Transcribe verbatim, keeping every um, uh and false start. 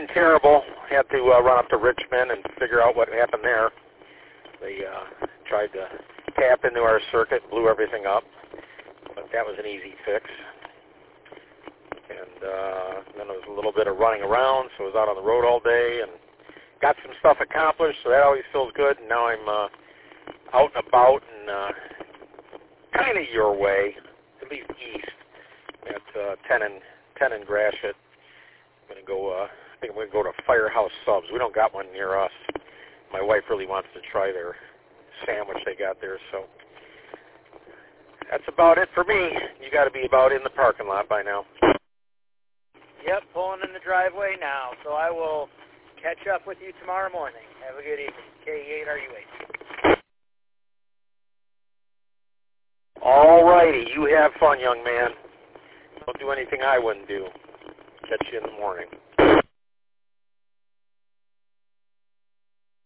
wasn't terrible. Had to uh, run up to Richmond and figure out what happened there. They uh, tried to tap into our circuit, blew everything up, but that was an easy fix. And uh, then there was a little bit of running around, so I was out on the road all day and got some stuff accomplished, so that always feels good. And now I'm uh, out and about and uh, kind of your way, at least east, at uh, ten and ten and Gratiot. I'm going to go, uh, I think I'm going to go to Firehouse Subs. We don't got one near us. My wife really wants to try their sandwich they got there, so that's about it for me. You got to be about in the parking lot by now. Yep, pulling in the driveway now, so I will catch up with you tomorrow morning. Have a good evening. K eight R U eight. All righty. You have fun, young man. Don't do anything I wouldn't do. Catch you in the morning.